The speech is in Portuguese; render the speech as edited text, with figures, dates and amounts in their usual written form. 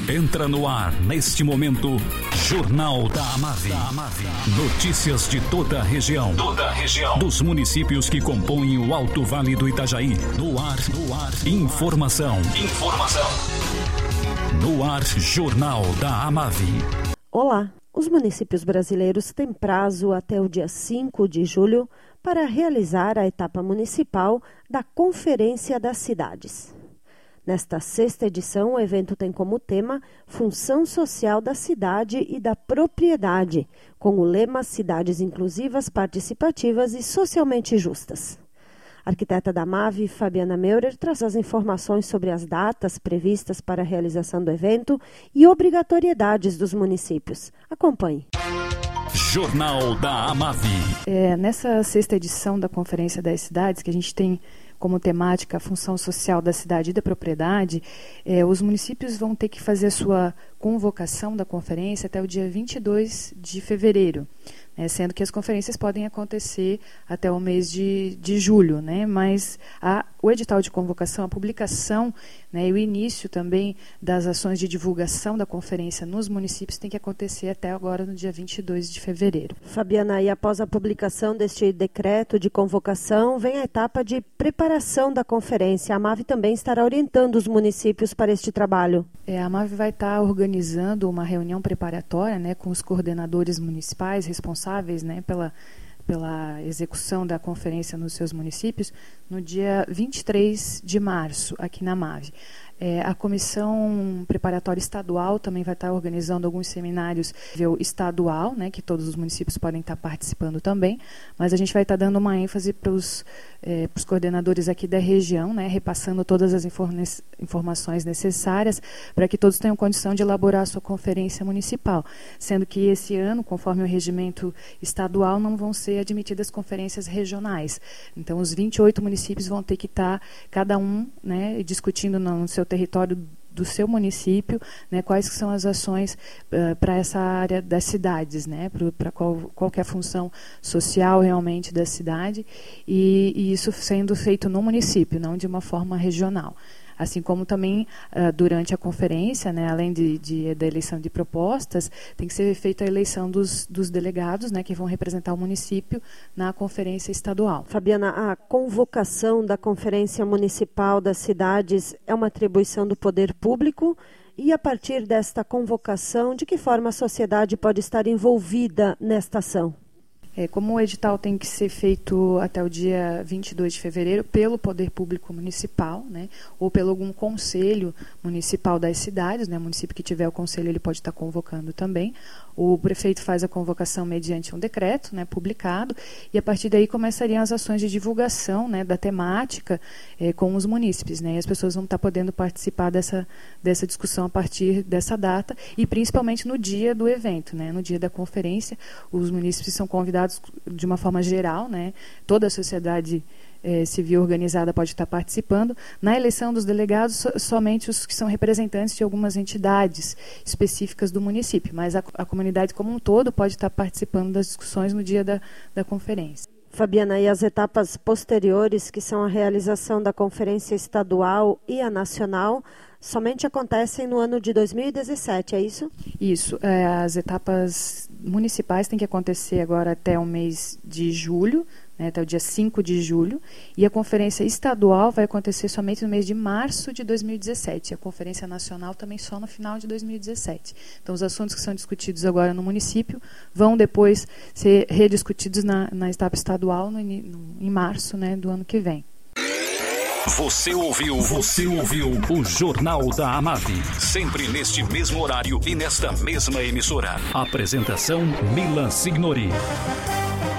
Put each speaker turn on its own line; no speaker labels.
Entra no ar, neste momento, Jornal da Amave. Notícias de toda a região. Dos municípios que compõem o Alto Vale do Itajaí. No ar. Informação. No ar, Jornal da Amave.
Olá, os municípios brasileiros têm prazo até o dia 5 de julho para realizar a etapa municipal da Conferência das Cidades. Nesta sexta edição, o evento tem como tema Função Social da Cidade e da Propriedade, com o lema Cidades Inclusivas, Participativas e Socialmente Justas. A arquiteta da Amave, Fabiana Meurer, traz as informações sobre as datas previstas para a realização do evento e obrigatoriedades dos municípios. Acompanhe.
Jornal da Amave.
Nessa sexta edição da Conferência das Cidades, que a gente tem como temática a função social da cidade e da propriedade, os municípios vão ter que fazer a sua convocação da conferência até o dia 22 de fevereiro, sendo que as conferências podem acontecer até o mês de julho, mas o edital de convocação, a publicação e o início também das ações de divulgação da conferência nos municípios tem que acontecer até agora, no dia 22 de fevereiro.
Fabiana, e após a publicação deste decreto de convocação, vem a etapa de preparação da conferência. A Amave também estará orientando os municípios para este trabalho.
A Amave vai estar organizando uma reunião preparatória com os coordenadores municipais responsáveis pela execução da conferência nos seus municípios, no dia 23 de março, aqui na Amave. A Comissão Preparatória Estadual também vai estar organizando alguns seminários nível estadual, que todos os municípios podem estar participando também, mas a gente vai estar dando uma ênfase para os coordenadores aqui da região, repassando todas as informações necessárias para que todos tenham condição de elaborar a sua conferência municipal, sendo que esse ano, conforme o regimento estadual, não vão ser admitidas conferências regionais. Então, os 28 municípios vão ter que estar, cada um, discutindo no seu território do seu município, quais que são as ações para essa área das cidades, para qual que é a função social realmente da cidade, e isso sendo feito no município, não de uma forma regional. Assim como também, durante a conferência, além da eleição de propostas, tem que ser feita a eleição dos delegados, que vão representar o município na conferência estadual.
Fabiana, a convocação da Conferência Municipal das Cidades é uma atribuição do poder público? E, a partir desta convocação, de que forma a sociedade pode estar envolvida nesta ação?
Como o edital tem que ser feito até o dia 22 de fevereiro pelo Poder Público Municipal, ou pelo algum conselho municipal das cidades, o município que tiver o conselho ele pode estar convocando também. O prefeito faz a convocação mediante um decreto publicado, e a partir daí começariam as ações de divulgação da temática com os munícipes. E as pessoas vão estar podendo participar dessa discussão a partir dessa data, e principalmente no dia do evento, no dia da conferência. Os munícipes são convidados de uma forma geral, toda a sociedade civil organizada pode estar participando. Na eleição dos delegados, somente os que são representantes de algumas entidades específicas do município, mas a comunidade como um todo pode estar participando das discussões no dia da conferência.
Fabiana, e as etapas posteriores, que são a realização da conferência estadual e a nacional, somente acontecem no ano de 2017, é isso?
Isso. As etapas municipais têm que acontecer agora até o mês de julho, até o dia 5 de julho, e a conferência estadual vai acontecer somente no mês de março de 2017, e a conferência nacional também só no final de 2017. Então, os assuntos que são discutidos agora no município vão depois ser rediscutidos na etapa estadual em março do ano que vem.
Você ouviu o Jornal da Amave, sempre neste mesmo horário e nesta mesma emissora. Apresentação Milan Signori.